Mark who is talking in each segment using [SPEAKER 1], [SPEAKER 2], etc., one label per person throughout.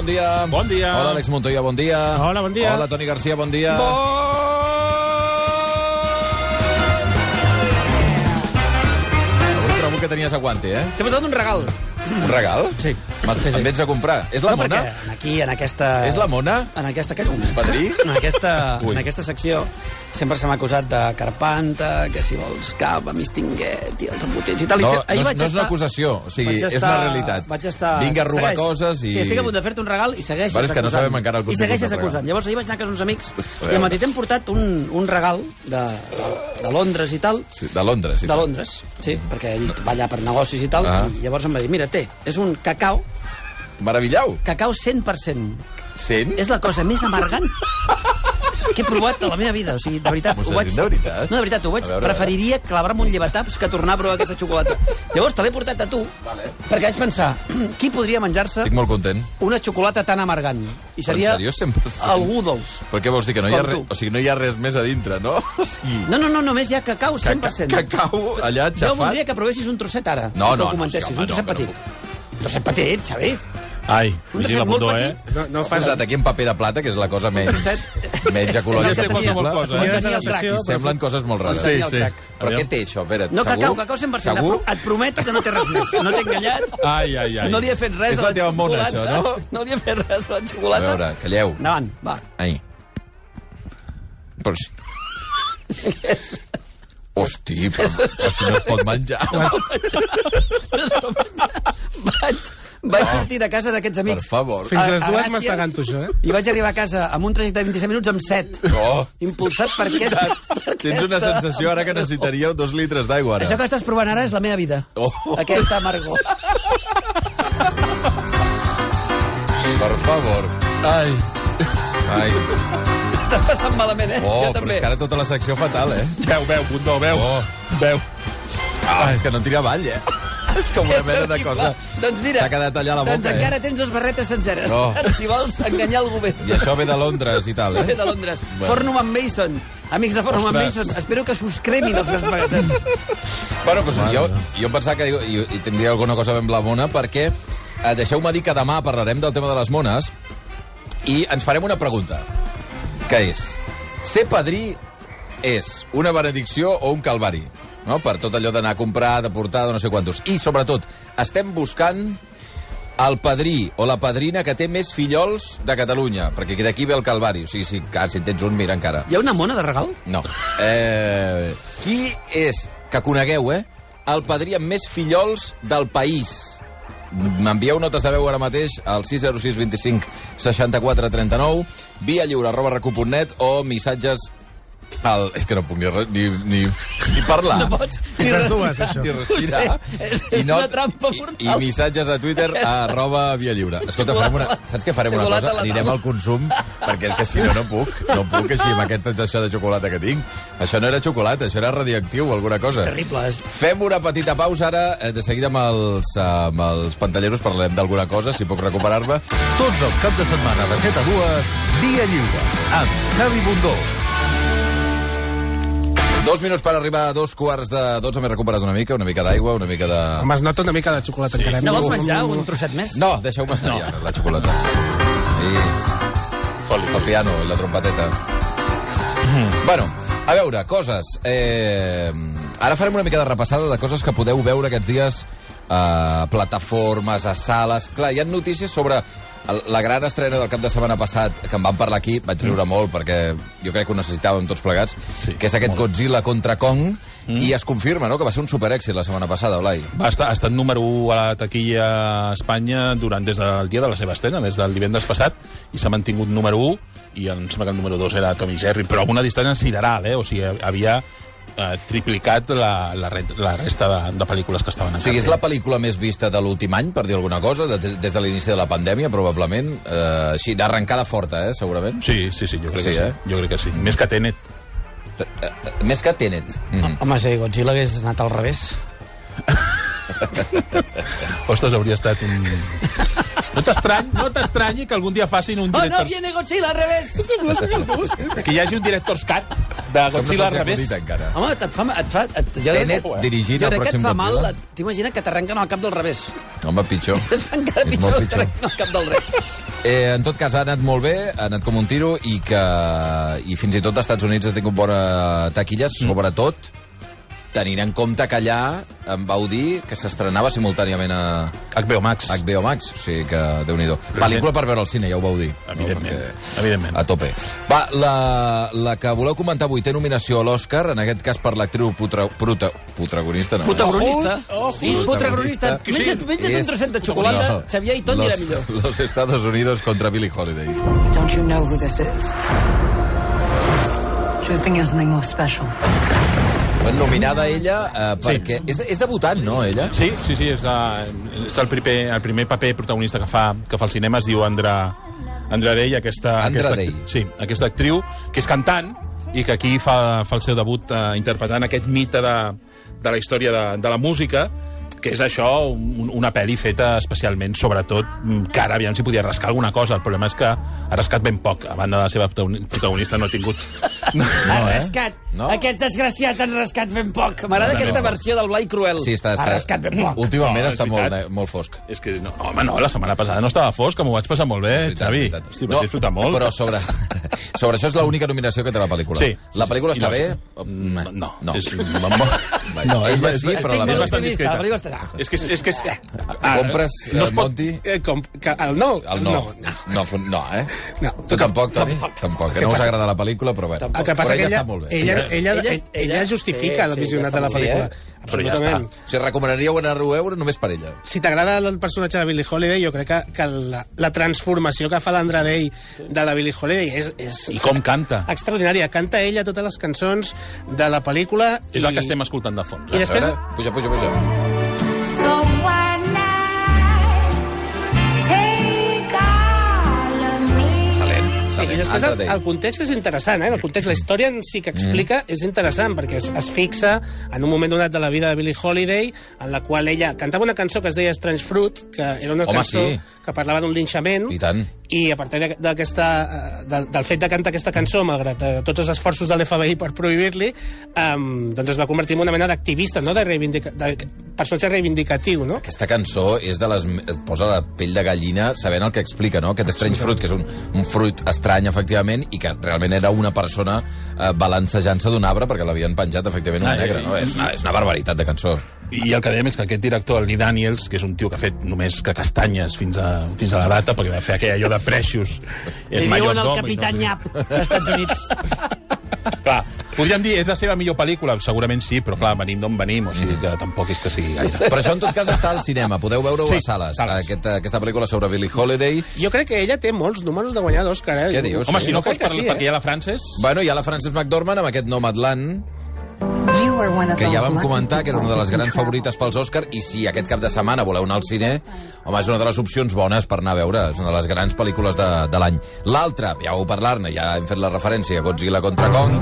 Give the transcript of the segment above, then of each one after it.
[SPEAKER 1] bon dia.
[SPEAKER 2] Bon dia.
[SPEAKER 1] Hola, Àlex Montoya, bon dia.
[SPEAKER 3] Hola, bon dia.
[SPEAKER 1] Hola, Toni Garcia, bon dia. Avui trobo que tenies aguante, eh?
[SPEAKER 3] T'he portat un regal.
[SPEAKER 1] Un regal?
[SPEAKER 3] Sí.
[SPEAKER 1] Em vens a comprar. És la Mona?
[SPEAKER 3] Perquè aquí, en aquesta...
[SPEAKER 1] És la Mona?
[SPEAKER 3] En aquesta...
[SPEAKER 1] Padrí?
[SPEAKER 3] En aquesta secció sempre se m'ha acusat de carpanta, que si vols cap, amistinguet i els embotits i tal.
[SPEAKER 1] No,
[SPEAKER 3] Ahir
[SPEAKER 1] no
[SPEAKER 3] vaig
[SPEAKER 1] és una
[SPEAKER 3] estar-
[SPEAKER 1] acusació, o sigui,
[SPEAKER 3] vaig
[SPEAKER 1] és
[SPEAKER 3] estar-
[SPEAKER 1] una realitat.
[SPEAKER 3] Vaig estar...
[SPEAKER 1] Vinga a robar
[SPEAKER 3] Segueix.
[SPEAKER 1] coses i...
[SPEAKER 3] Sí, estic a punt de fer-te un regal i segueixes
[SPEAKER 1] Vale, és que no
[SPEAKER 3] acusant.
[SPEAKER 1] sabem encara el
[SPEAKER 3] I
[SPEAKER 1] contingut
[SPEAKER 3] segueixes
[SPEAKER 1] del regal.
[SPEAKER 3] acusant. Llavors ahir vaig anar a casa d'uns amics i al matí t'hem portat un regal de Londres i tal.
[SPEAKER 1] Sí, de Londres, sí.
[SPEAKER 3] De Londres, sí, perquè ell va allà per negocis i tal,
[SPEAKER 1] Ah.
[SPEAKER 3] i llavors em va dir, mira, és un cacau,
[SPEAKER 1] Meravillau.
[SPEAKER 3] cacau 100%.
[SPEAKER 1] 100?
[SPEAKER 3] És la cosa més amargant que he provat a la meva vida. O sigui, de veritat,
[SPEAKER 1] M'ho estàs dient de veritat?
[SPEAKER 3] No, de veritat, ho vaig...
[SPEAKER 1] A veure,
[SPEAKER 3] Preferiria clavar-me un llevataps que tornar a provar aquesta xocolata. Llavors te l'he portat a tu, perquè vaig pensar, qui podria menjar-se
[SPEAKER 1] Estic molt content.
[SPEAKER 3] una xocolata tan amargant? I seria
[SPEAKER 1] En sèrio, 100%?
[SPEAKER 3] algú dolç.
[SPEAKER 1] Per què vols dir que no hi ha
[SPEAKER 3] Com
[SPEAKER 1] res?
[SPEAKER 3] tu.
[SPEAKER 1] O sigui, no hi ha res més a dintre, no? O sigui...
[SPEAKER 3] No, només hi ha cacau 100%.
[SPEAKER 1] Cacau allà
[SPEAKER 3] Jo
[SPEAKER 1] xafat.
[SPEAKER 3] voldria que provessis un trosset ara.
[SPEAKER 1] No,
[SPEAKER 3] i que
[SPEAKER 1] no,
[SPEAKER 3] ho comentessis,
[SPEAKER 1] sí, home,
[SPEAKER 3] un trosset
[SPEAKER 1] no,
[SPEAKER 3] petit. Un trosset petit, Xavi.
[SPEAKER 2] Ai,
[SPEAKER 3] Un
[SPEAKER 2] vigila,
[SPEAKER 3] trosset molt
[SPEAKER 2] botó,
[SPEAKER 3] petit.
[SPEAKER 4] No
[SPEAKER 1] Fas posat aquí en paper de plata, que és la cosa menys ecològica
[SPEAKER 3] Ja sé qualsevol
[SPEAKER 1] possible.
[SPEAKER 2] cosa,
[SPEAKER 3] On
[SPEAKER 2] eh?
[SPEAKER 3] tenia el crac.
[SPEAKER 1] I semblen coses molt rares.
[SPEAKER 3] Sí, sí.
[SPEAKER 1] Però què té això? Espera,
[SPEAKER 3] No,
[SPEAKER 1] segur?
[SPEAKER 3] cacau 100%.
[SPEAKER 1] Segur?
[SPEAKER 3] Et prometo que no té res més. No t'he enganyat.
[SPEAKER 2] Ai.
[SPEAKER 3] No li he fet res
[SPEAKER 1] És
[SPEAKER 3] a
[SPEAKER 1] la
[SPEAKER 3] la
[SPEAKER 1] teva mona,
[SPEAKER 3] xocolata.
[SPEAKER 1] això, no?
[SPEAKER 3] No li he fet res a la
[SPEAKER 1] A
[SPEAKER 3] xocolata.
[SPEAKER 1] veure, calleu.
[SPEAKER 3] Endavant, va.
[SPEAKER 1] Ai. Però sí. Hosti, però si no es pot menjar.
[SPEAKER 3] Vaig sortir de casa d'aquests
[SPEAKER 1] Per
[SPEAKER 3] amics.
[SPEAKER 1] favor.
[SPEAKER 4] Fins les
[SPEAKER 3] A
[SPEAKER 4] dues
[SPEAKER 3] Gràcia.
[SPEAKER 4] mastegant tu, això, eh?
[SPEAKER 3] I vaig arribar a casa amb un trajecte de 26 minuts amb 7.
[SPEAKER 1] Oh.
[SPEAKER 3] Impulsat per aquesta...
[SPEAKER 1] Tens una sensació ara que necessitaríeu 2 litres d'aigua, ara.
[SPEAKER 3] Això que estàs provant ara és la meva vida.
[SPEAKER 1] Oh.
[SPEAKER 3] Aquesta amargor.
[SPEAKER 1] Per favor.
[SPEAKER 2] Ai.
[SPEAKER 1] Ai.
[SPEAKER 3] Estàs passant malament, eh?
[SPEAKER 1] Oh,
[SPEAKER 3] jo
[SPEAKER 1] però
[SPEAKER 3] també.
[SPEAKER 1] és que ara tota la secció fatal, eh?
[SPEAKER 2] Veu, botó, veu.
[SPEAKER 1] Oh.
[SPEAKER 2] Veu.
[SPEAKER 1] Ah, és que no tira avall, eh? És com una mena de cosa.
[SPEAKER 3] Doncs mira,
[SPEAKER 1] S'ha quedat allà a la boca,
[SPEAKER 3] doncs encara tens 2 barretes senceres.
[SPEAKER 1] No.
[SPEAKER 3] Si vols enganyar algú més.
[SPEAKER 1] I això ve de Londres i tal,
[SPEAKER 3] Ve
[SPEAKER 1] eh?
[SPEAKER 3] de Londres.
[SPEAKER 1] Bueno.
[SPEAKER 3] Fornum Mason. Amics de Fornum
[SPEAKER 2] Ostres.
[SPEAKER 3] Mason, espero que s'us cremin els grans magatzems.
[SPEAKER 1] Bueno, doncs jo pensava que i tindria alguna cosa amb la mona, perquè deixeu-me dir que demà parlarem del tema de les mones i ens farem una pregunta, que és: ser padrí és una benedicció o un calvari? No? Per tot allò d'anar a comprar, de portar, de no sé quantos. I, sobretot, estem buscant el padrí o la padrina que té més fillols de Catalunya, perquè d'aquí ve el calvari. O sigui, si en tens un, mira encara.
[SPEAKER 3] Hi ha una mona de regal?
[SPEAKER 1] No. Qui és, que conegueu, el padrí amb més fillols del país? M'envieu notes de veu ara mateix al 606 25 64 39, via lliure@recu.net o missatges és que no puc ni parlar.
[SPEAKER 3] No pots ni
[SPEAKER 4] Les
[SPEAKER 3] respirar.
[SPEAKER 4] dues, això.
[SPEAKER 1] Ni respirar.
[SPEAKER 3] Ho sé, és una trampa mortal.
[SPEAKER 1] I missatges de Twitter a @via lliure. Escolta, saps què farem una
[SPEAKER 3] Xocolata a
[SPEAKER 1] cosa?
[SPEAKER 3] la
[SPEAKER 1] Anirem
[SPEAKER 3] taula.
[SPEAKER 1] al consum, perquè és que si no puc així amb aquesta sensació de xocolata que tinc. Això no era xocolata, això era radioactiu o alguna cosa.
[SPEAKER 3] Terrible.
[SPEAKER 1] Fem una petita pausa ara, de seguida amb els pantalleros parlarem d'alguna cosa, si puc recuperar-me.
[SPEAKER 5] Tots els caps de setmana de 7 a 2, Via Lliure, amb Xavi Bundó.
[SPEAKER 1] 2 minuts per arribar a 2:45. M'he recuperat una mica d'aigua, una mica de...
[SPEAKER 4] Home, es nota una mica de xocolata encara.
[SPEAKER 3] No vols menjar un trosset més?
[SPEAKER 1] No, deixeu-me estar ja, la xocolata. I el piano, i la trompeteta. Bueno, a veure, coses. Ara farem una mica de repassada de coses que podeu veure aquests dies a plataformes, a sales. Clar, hi ha notícies sobre la gran estrena del cap de setmana passat, que en vam parlar aquí, vaig riure molt, perquè jo crec que ho necessitàvem tots plegats, que és aquest Godzilla contra Kong, i es confirma, no?, que va ser un superèxit la setmana passada, Blai.
[SPEAKER 2] Ha estat número 1 a la taquilla a Espanya des del dia de la seva estrena, des del divendres passat, i s'ha mantingut número 1, i em sembla que el número 2 era Tom i Jerry, però amb una distància sideral, o sigui, havia triplicat la resta de pel·lícules que estaven a
[SPEAKER 1] O sigui, és la pel·lícula més vista de l'últim any, per dir alguna cosa, des de l'inici de la pandèmia, probablement. Així, d'arrencada forta, segurament.
[SPEAKER 2] Sí, jo crec que sí. Jo crec que sí. Més que Tenet.
[SPEAKER 1] Més que Tenet.
[SPEAKER 3] Home, si Godzilla hagués anat al revés.
[SPEAKER 2] Ostres, hauria estat un... No t'estranyi que algun dia facin un
[SPEAKER 3] Oh, no,
[SPEAKER 2] director...
[SPEAKER 3] viene Godzilla al revés!
[SPEAKER 2] Que hi hagi un director's cut De Godzilla al revés.
[SPEAKER 3] Home,
[SPEAKER 1] Tenet dirigint el pròxim Godzilla.
[SPEAKER 3] T'imagines que t'arrenquen el cap del revés.
[SPEAKER 1] Home, pitjor.
[SPEAKER 3] És encara
[SPEAKER 1] És
[SPEAKER 3] pitjor
[SPEAKER 1] molt
[SPEAKER 3] que
[SPEAKER 1] pitjor.
[SPEAKER 3] t'arrenquen el cap del dret.
[SPEAKER 1] En tot cas, ha anat molt bé, ha anat com un tiro i fins i tot als Estats Units ha tingut bona taquilla, sobretot tenint en compte que allà em vau dir que s'estrenava simultàniament a
[SPEAKER 2] HBO Max.
[SPEAKER 1] HBO Max, o sigui que Déu-n'hi-do. Pel·lícula per veure al cine, ja ho vau dir.
[SPEAKER 2] Evidentment,
[SPEAKER 1] No?
[SPEAKER 2] evidentment.
[SPEAKER 1] A tope. Va, la que voleu comentar avui té nominació a l'Oscar, en aquest cas per l'actriu protagonista, no?
[SPEAKER 3] Protagonista.
[SPEAKER 1] Protagonista.
[SPEAKER 3] Menja't un
[SPEAKER 1] És-
[SPEAKER 3] trosset de xocolata,
[SPEAKER 1] No.
[SPEAKER 3] Xavier i tot anirà millor.
[SPEAKER 1] Los Estados Unidos contra Billie Holiday.
[SPEAKER 6] Don't you know who this is? She was thinking of something more special.
[SPEAKER 1] Nominada ella perquè... És debutant, no, ella?
[SPEAKER 2] Sí, és el primer paper protagonista que fa al cinema, es diu Andra Day, aquesta actriu, que és cantant i que aquí fa el seu debut interpretant aquest mite de la història de la música, que és això, una pel·li feta especialment, sobretot, que ara aviam si podia rascar alguna cosa. El problema és que ha rascat ben poc. A banda de la seva protagonista no ha tingut...
[SPEAKER 3] Ha rascat.
[SPEAKER 1] No?
[SPEAKER 3] Aquests desgraciats han rascat ben poc. M'agrada aquesta versió del Blai Cruel.
[SPEAKER 1] Sí, està...
[SPEAKER 3] Ha rascat ben poc.
[SPEAKER 1] Últimament
[SPEAKER 2] No, és
[SPEAKER 1] està
[SPEAKER 2] veritat.
[SPEAKER 1] molt fosc.
[SPEAKER 2] És que, no, home, no, la setmana passada no estava fosc, que m'ho vaig passar molt bé, Xavi. Hosti, vaig disfrutar molt.
[SPEAKER 1] Però sobre això és l'única nominació que té la pel·lícula.
[SPEAKER 2] Sí.
[SPEAKER 1] La pel·lícula està bé?
[SPEAKER 2] No.
[SPEAKER 1] No.
[SPEAKER 2] És-
[SPEAKER 1] No, ella sí, però la
[SPEAKER 3] Estic molt
[SPEAKER 1] pel·lícula...
[SPEAKER 3] optimista, la pel·lícula estarà.
[SPEAKER 2] És que
[SPEAKER 1] Compres,
[SPEAKER 2] no es pot-
[SPEAKER 1] Monti?
[SPEAKER 4] El no?
[SPEAKER 1] El no, eh?
[SPEAKER 4] No.
[SPEAKER 1] Tu tampoc, Toni? Tampoc. Que no us agrada la pel·lícula, però bé.
[SPEAKER 4] El que passa
[SPEAKER 1] Però
[SPEAKER 4] que
[SPEAKER 1] ella està molt bé.
[SPEAKER 4] ella justifica el visionat de la
[SPEAKER 1] Sí,
[SPEAKER 4] pel·lícula.
[SPEAKER 2] Però ja
[SPEAKER 4] Absolutament.
[SPEAKER 1] O sigui, recomanaríeu anar-ho a veure només per ella.
[SPEAKER 4] Si t'agrada el personatge de Billie Holiday, jo crec que la transformació que fa l'Andra Day de la Billie Holiday és
[SPEAKER 2] I com canta.
[SPEAKER 4] extraordinària. Canta ella totes les cançons de la pel·lícula.
[SPEAKER 2] És el que estem escoltant de fons.
[SPEAKER 4] I
[SPEAKER 1] A
[SPEAKER 4] després...
[SPEAKER 1] veure, puja.
[SPEAKER 7] So why not take all of me?
[SPEAKER 4] Sí, i després
[SPEAKER 1] Andra Day.
[SPEAKER 4] el context és interessant, el context, la història en si que explica és interessant, perquè es fixa en un moment donat de la vida de Billie Holiday, en la qual ella cantava una cançó que es deia Strange Fruit, que era una
[SPEAKER 1] Home,
[SPEAKER 4] cançó
[SPEAKER 1] sí.
[SPEAKER 4] que parlava d'un linxament,
[SPEAKER 1] I tant.
[SPEAKER 4] i a partir del fet de cantar aquesta cançó, malgrat tots els esforços de l'FBI per prohibir-li, doncs es va convertir en una mena d'activista, no? de personatge reivindicatiu, no?
[SPEAKER 1] Aquesta cançó és de les... et posa la pell de gallina sabent el que explica, no? Aquest Strange Fruit, que és un fruit estrany, efectivament, i que realment era una persona balancejant-se d'un arbre perquè l'havien penjat, efectivament, un negre, no? És una barbaritat de cançó.
[SPEAKER 2] I el que dèiem és que aquest director, el Lee Daniels, que és un tio que ha fet només que castanyes fins a la data, perquè va fer aquell allò de Precious.
[SPEAKER 3] Li diuen el Capità Nyap als Estats Units.
[SPEAKER 2] Clar, podríem dir, és la seva millor pel·lícula? Segurament sí, però clar, venim d'on venim, o sigui que tampoc és que sigui gaire.
[SPEAKER 1] Però això, en tot cas, està al cinema. Podeu veure-ho
[SPEAKER 2] Sí,
[SPEAKER 1] a sales.
[SPEAKER 2] sales.
[SPEAKER 1] Aquesta pel·lícula sobre Billie Holiday.
[SPEAKER 4] Jo crec que ella té molts números de guanyar l'Òscar,
[SPEAKER 1] Què dius?
[SPEAKER 2] Home, si no
[SPEAKER 4] Jo
[SPEAKER 2] fos
[SPEAKER 4] crec que sí,
[SPEAKER 2] perquè hi ha la Frances...
[SPEAKER 1] Bueno, hi ha la Frances McDormand amb aquest Nomadland, que ja vam comentar que era una de les grans favorites pels Òscar, i si aquest cap de setmana voleu anar al cine, home, és una de les opcions bones per anar a veure, és una de les grans pel·lícules de l'any. L'altra, ja vau parlar-ne, ja hem fet la referència a Godzilla contra Kong.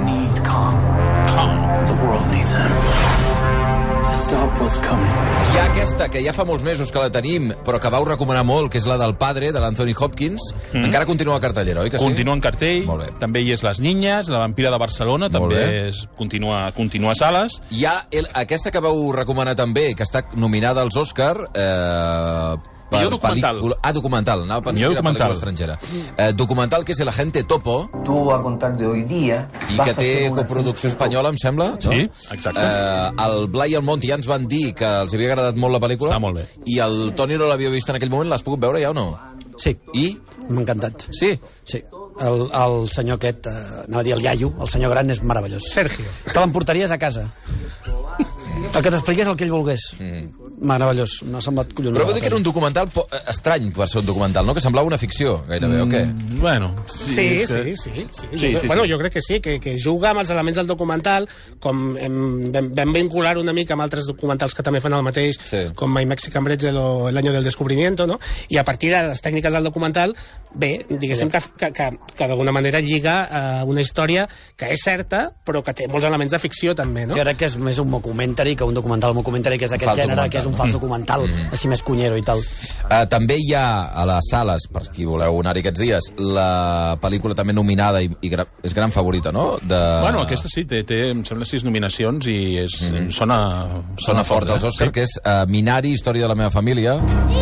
[SPEAKER 1] Hi ha aquesta, que ja fa molts mesos que la tenim, però que vau recomanar molt, que és la del Padre, de l'Anthony Hopkins. Encara continua a cartellera, oi que sí?
[SPEAKER 2] Continua en cartell,
[SPEAKER 1] Molt bé.
[SPEAKER 2] també hi és Les Niñas, La vampira de Barcelona,
[SPEAKER 1] Molt
[SPEAKER 2] també
[SPEAKER 1] bé.
[SPEAKER 2] continua a sales.
[SPEAKER 1] Hi ha aquesta que vau recomanar també, que està nominada als Òscar...
[SPEAKER 2] Millor documental.
[SPEAKER 1] Documental, anava a pensar
[SPEAKER 2] Millor
[SPEAKER 1] que era pel·lícula
[SPEAKER 2] documental.
[SPEAKER 1] estrangera. Documental, que és El Agente Topo,
[SPEAKER 8] Tú a contar de hoy día
[SPEAKER 1] i
[SPEAKER 8] vas
[SPEAKER 1] que
[SPEAKER 8] a
[SPEAKER 1] té
[SPEAKER 8] hacer una
[SPEAKER 1] coproducció espanyola, em sembla.
[SPEAKER 2] Sí, exacte.
[SPEAKER 1] El Blai i el Monti ja ens van dir que els havia agradat molt la pel·lícula.
[SPEAKER 2] Està molt bé.
[SPEAKER 1] I el Toni no l'havia vist en aquell moment. L'has pogut veure ja o no?
[SPEAKER 3] Sí,
[SPEAKER 1] I?
[SPEAKER 3] m'ha encantat.
[SPEAKER 1] Sí?
[SPEAKER 3] Sí. El senyor aquest, anava a dir el iaio, el senyor gran, és meravellós.
[SPEAKER 4] Sergio.
[SPEAKER 3] Te l'emportaries a casa. El que t'expliqués el que ell volgués. Meravellós, m'ha semblat collonada.
[SPEAKER 1] Però vau dir que era un documental estrany per ser un documental, no? Que semblava una ficció, gairebé, o què?
[SPEAKER 2] Bueno,
[SPEAKER 4] Sí. Bueno, jo crec que sí, que juga amb els elements del documental, com vam vincular una mica amb altres documentals que també fan el mateix,
[SPEAKER 1] Sí.
[SPEAKER 4] com My Mexican Bretzel o El año del descubrimiento, no? I a partir de les tècniques del documental bé, diguéssim que d'alguna manera lliga una història que és certa, però que té molts elements de ficció també, no?
[SPEAKER 3] Jo crec que és més un mockumentary que un documental. Un mockumentary que és aquest gènere, que és un fals documental, així més cunyero i tal.
[SPEAKER 1] També hi ha a les sales, per qui voleu anar-hi aquests dies, la pel·lícula també nominada i és gran favorita, no?
[SPEAKER 2] Bueno, aquesta sí, té em sembla 6 nominacions i
[SPEAKER 1] sona fort als Oscars, que és Minari, història de la meva família.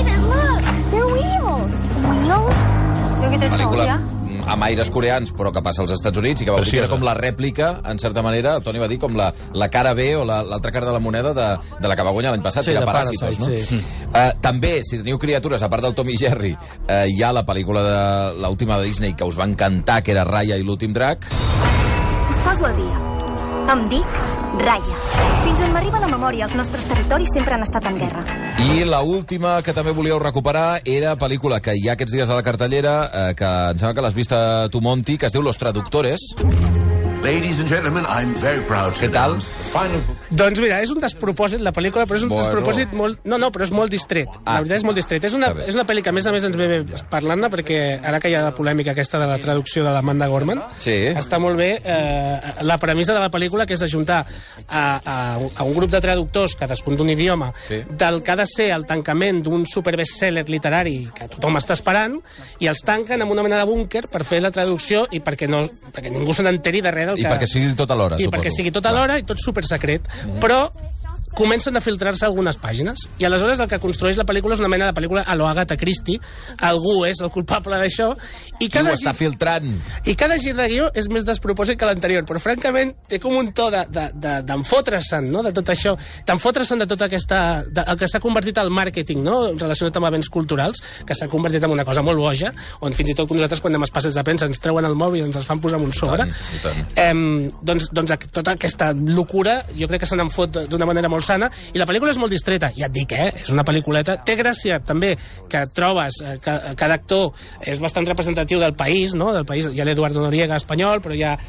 [SPEAKER 1] Pel·lícula amb aires coreans, però que passa als Estats Units i que va dir que era com la rèplica, en certa manera, el Toni va dir, com la cara B o l'altra cara de la moneda de la que va guanyar l'any passat, que era Paràsitos, no?
[SPEAKER 3] Sí.
[SPEAKER 1] També, si teniu criatures, a part del Tom i Jerry, hi ha la pel·lícula de l'última de Disney que us va encantar, que era Raya i l'últim drac.
[SPEAKER 9] Us poso al dia. Em dic Raya. Fins on m'arriba la memòria, els nostres territoris sempre han estat en guerra.
[SPEAKER 1] I la última que també volíeu recuperar era pel·lícula que hi ha aquests dies a la cartellera, que em sembla que l'has vist a tu, Monty, que es diu Los Traductores.
[SPEAKER 10] Ladies and gentlemen, I'm very proud.
[SPEAKER 1] Què tal?
[SPEAKER 4] Doncs mira, és un despropòsit la pel·lícula, però és un despropòsit molt... No, però és molt distret. La veritat és molt distret. És una pel·li que a més ens ve parlant-ne, perquè ara que hi ha la polèmica aquesta de la traducció de l'Amanda Gorman, està molt bé la premissa de la pel·lícula, que és ajuntar a un grup de traductors, cadascun d'un idioma, del que ha de ser el tancament d'un superbestseller literari que tothom està esperant, i els tanquen en una mena de búnquer per fer la traducció i perquè ningú se n'enteri de res del que...
[SPEAKER 1] I perquè sigui tot alhora, suposo.
[SPEAKER 4] I perquè sigui tot alhora i tot supersecret. Però comencen a filtrar-se algunes pàgines. I aleshores el que construeix la pel·lícula és una mena de pel·lícula a lo Agatha Christie. Algú és el culpable d'això.
[SPEAKER 1] Qui ho està filtrant?
[SPEAKER 4] I cada gir de guió és més despropòsit que l'anterior. Però, francament, té com un to d'enfotre-se'n, no?, de tot això. D'enfotre-se'n de tota aquesta... el que s'ha convertit al màrqueting, no?, relacionat amb events culturals, que s'ha convertit en una cosa molt boja, on fins i tot nosaltres, quan anem als passes de premsa, ens treuen el mòbil i ens els fan posar amb un sobre. Doncs tota aquesta locura, jo crec que se n'en fot d'una manera molt sana, i la pel·lícula és molt distreta, ja et dic, és una pel·lículeta, té gràcia també que trobes que cada actor és bastant representatiu del país, no? Del país, hi ha l'Eduardo Noriega espanyol, però hi ha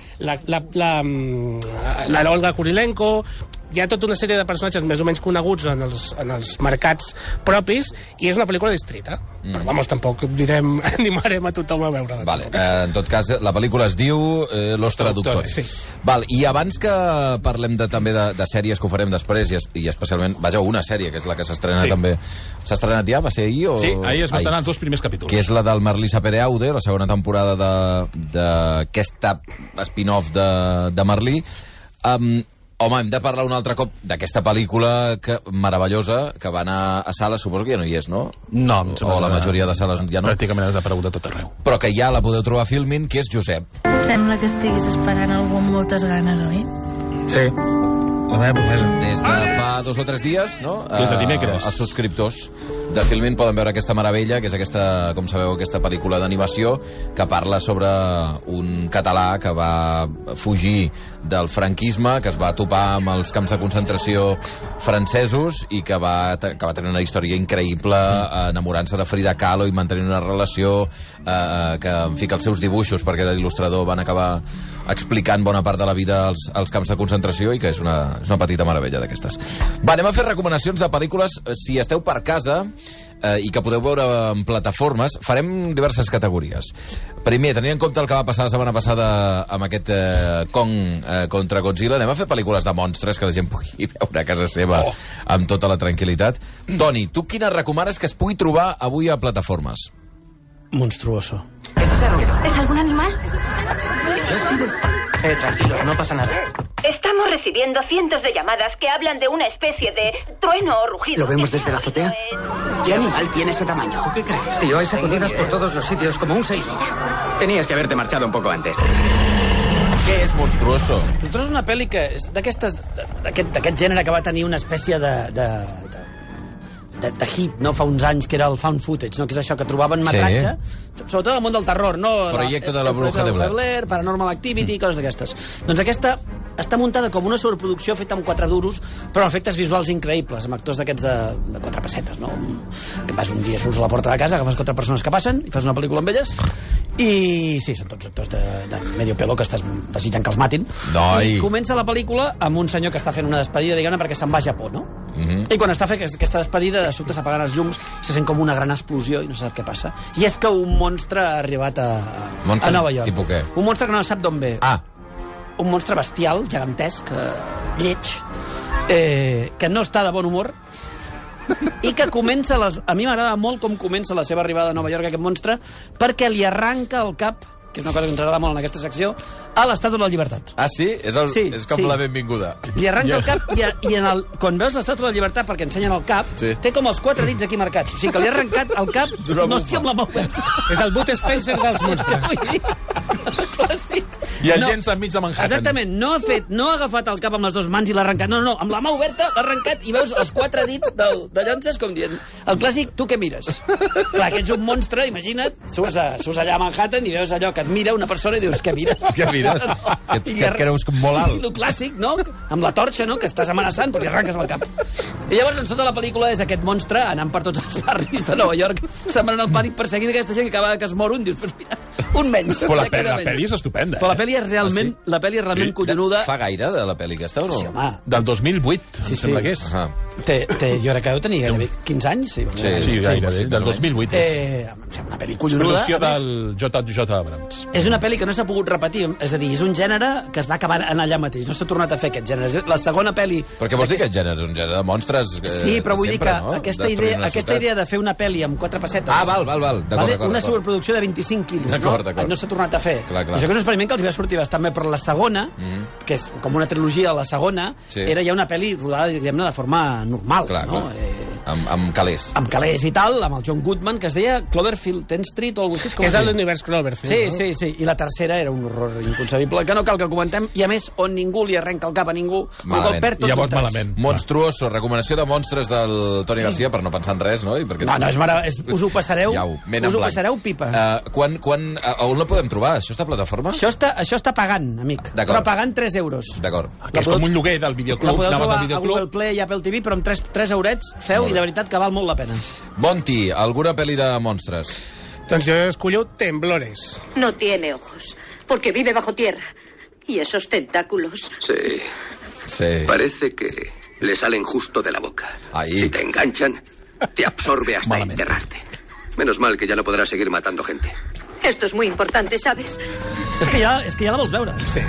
[SPEAKER 4] la Olga Kurilenko, hi ha tota una sèrie de personatges més o menys coneguts en els mercats propis, i és una pel·lícula distreta. Però, vamos, tampoc animarem a tothom a veure.
[SPEAKER 1] Vale. En tot cas, la pel·lícula es diu Los Traductores.
[SPEAKER 4] Sí.
[SPEAKER 1] Val. I abans que parlem també de sèries que ho farem després, i especialment, vaja, una sèrie, que és la que s'estrena també. S'ha estrenat ja? Va ser ahir?
[SPEAKER 2] Sí, ahir es va estrenar els 2 primers capítols.
[SPEAKER 1] Que és la del Marlisa Pereaude, la segona temporada d'aquesta spin-off de Merlí. Home, hem de parlar un altre cop d'aquesta pel·lícula meravellosa que va anar a sales, suposo que ja no hi és, no?
[SPEAKER 2] No, em sembla
[SPEAKER 1] o la majoria de sales ja no.
[SPEAKER 2] Pràcticament ha desaparegut a tot arreu.
[SPEAKER 1] Però que ja la podeu trobar a Filmin, que és Josep.
[SPEAKER 11] Sembla que estiguis esperant algú amb moltes ganes, oi?
[SPEAKER 12] Sí. La meva promesa.
[SPEAKER 1] Des de fa 2 o 3 dies, no?
[SPEAKER 2] Des de dimecres.
[SPEAKER 1] Els subscriptors de Filmin poden veure aquesta meravella, que és aquesta, com sabeu, aquesta pel·lícula d'animació que parla sobre un català que va fugir del franquisme, que es va topar amb els camps de concentració francesos i que va tenir una història increïble enamorant-se de Frida Kahlo i mantenint una relació que, en fi, que els seus dibuixos, perquè era il·lustrador, van acabar explicant bona part de la vida als camps de concentració, i que és una petita meravella d'aquestes. Va, anem a fer recomanacions de pel·lícules. Si esteu per casa i que podeu veure en plataformes, farem diverses categories. Primer, tenint en compte el que va passar la setmana passada amb aquest Kong contra Godzilla, anem a fer pel·lícules de monstres que la gent pugui veure a casa seva amb tota la tranquil·litat. Toni, tu quina recomanes que es pugui trobar avui a plataformes?
[SPEAKER 3] Monstruoso.
[SPEAKER 9] ¿Es ese ruido? ¿Es algún animal?
[SPEAKER 12] Tranquilos, no pasa nada.
[SPEAKER 9] Estamos recibiendo cientos de llamadas que hablan de una especie de trueno o rugido.
[SPEAKER 12] ¿Lo vemos desde la azotea? ¿Qué animal tiene ese tamaño?
[SPEAKER 13] ¿Tú qué crees, tío? Hay sacudidas por todos los sitios, como un 6. Tenías que haberte marchado un poco antes.
[SPEAKER 1] Què és Monstruoso?
[SPEAKER 3] Monstruoso és una pel·li que és d'aquest gènere que va tenir una espècie de hit, no?, fa uns anys, que era el found footage, no?, que és això que trobaven metratge, sobretot al món del terror, no?
[SPEAKER 1] Proyecto de la Bruja de Blair,
[SPEAKER 3] Paranormal Activity, coses d'aquestes. Doncs aquesta està muntada com una sobreproducció feta amb 4 duros, però amb efectes visuals increïbles, amb actors d'aquests de 4 pessetes, no? Que vas un dia, surts a la porta de casa, agafes 4 persones que passen i fas una pel·lícula amb elles, I sí, són tots actors de medio pelo que estàs desitjant que els matin.
[SPEAKER 1] Noi.
[SPEAKER 3] I comença la pel·lícula amb un senyor que està fent una despedida, diguem-ne, perquè se'n va a Japó, no? I quan està fent aquesta despedida, de sobte s'apaguen els llums, se sent com una gran explosió i no se sap què passa. I és que un monstre ha arribat a Nova York.
[SPEAKER 1] Tipus què?
[SPEAKER 3] Un monstre que no sap d'on ve.
[SPEAKER 1] Ah.
[SPEAKER 3] Un monstre bestial, gegantesc, lleig, que no està de bon humor, i que comença... A mi m'agrada molt com comença la seva arribada a Nova York, aquest monstre, perquè li arranca el cap, que és una cosa que ens agrada molt en aquesta secció, a l'Estàtua de la Llibertat.
[SPEAKER 1] Ah, sí? És com la benvinguda.
[SPEAKER 3] Li arranca el cap i quan veus l'Estàtua de la Llibertat, perquè ensenyen el cap, té com els 4 dits aquí marcats. O sigui que li ha arrencat el cap no estic amb la mà oberta.
[SPEAKER 4] És el Bud Spencer dels monstres.
[SPEAKER 3] Clàssic.
[SPEAKER 2] I el llença enmig de Manhattan.
[SPEAKER 3] Exactament, no ha agafat el cap amb les dues mans i l'ha arrencat. No, amb la mà oberta l'ha arrencat i veus els 4 dits de llances com dient el clàssic, tu què mires? Clar, que ets un monstre, imagina't, surts allà a Manhattan i veus allò que et mira una persona i dius, què mires?
[SPEAKER 1] Què mires? Que et creus molt alt.
[SPEAKER 3] I el clàssic, no? Amb la torxa, no? Que estàs amenaçant, però li arranques el cap. I llavors, en sota la pel·lícula, és aquest monstre anant per tots els barris de Nova York, sembrant el pànic perseguint aquesta gent que cada vegada que es mor un, dius, pues mira, un menys.
[SPEAKER 2] Però la pel·li és estupenda.
[SPEAKER 3] Però la pel·li és realment, la pel·li és realment collonuda.
[SPEAKER 1] Fa gaire de la pel·li aquesta, o no?
[SPEAKER 3] Sí, home.
[SPEAKER 2] Del 2008, em sembla que és.
[SPEAKER 3] Jo crec que deu tenir gairebé 15 anys.
[SPEAKER 2] Sí, gairebé, del 2008.
[SPEAKER 3] Em sembla una pel·li collonuda.
[SPEAKER 2] Producció del J.J. Abrams.
[SPEAKER 3] És una pel·li que no s'ha pogut repetir, és a dir, és un gènere que es va acabar en allà mateix, no s'ha tornat a fer aquest gènere. És la segona pel·li...
[SPEAKER 1] Però què vols dir aquest gènere? És un gènere de monstres
[SPEAKER 3] sí, però vull dir que aquesta idea de fer una pel·li amb 4 pessetes...
[SPEAKER 1] Ah, val. D'acord.
[SPEAKER 3] Una sobreproducció de 25 quilos,
[SPEAKER 1] d'acord.
[SPEAKER 3] No s'ha tornat a fer.
[SPEAKER 1] Clar.
[SPEAKER 3] Això que és un experiment que els va sortir bastant bé, però la segona, que és com una trilogia, la segona, era ja una pel·li rodada, diguem-ne, de forma normal, no?
[SPEAKER 1] Amb calés.
[SPEAKER 3] Amb calés i tal, amb el John Goodman, que es deia Cloverfield 10th Street o alguna cosa així.
[SPEAKER 4] És l'univers Cloverfield.
[SPEAKER 3] Sí. I la tercera era un horror inconcebible, que no cal que comentem, i a més, on ningú li arrenca el cap a ningú, el perd tot.
[SPEAKER 2] Llavors malament.
[SPEAKER 1] Monstruoso, recomanació de monstres del Toni Garcia, per no pensar en res, no?
[SPEAKER 3] No, és meravellós. Us ho passareu pipa.
[SPEAKER 1] On la podem trobar? Això està a plataforma?
[SPEAKER 3] Això està pagant, amic. Però pagant 3 euros.
[SPEAKER 1] D'acord.
[SPEAKER 2] Que és com un lloguer del videoclub.
[SPEAKER 3] La podeu trobar a Google Play i Apple TV, però amb 3 eurets feu, i de veritat que val molt la pena.
[SPEAKER 1] Monty, alguna pel·li de monstres?
[SPEAKER 4] Doncs jo escollo Temblores.
[SPEAKER 14] No tiene ojos, porque vive bajo tierra. Y esos tentáculos...
[SPEAKER 10] Sí. Parece que le salen justo de la boca.
[SPEAKER 1] Ahí.
[SPEAKER 10] Si te enganchan, te absorbe hasta enterrarte. Menos mal que ya no podrás seguir matando gente.
[SPEAKER 14] Esto es muy importante, ¿sabes?
[SPEAKER 3] És que ja la vols veure.
[SPEAKER 4] Sí.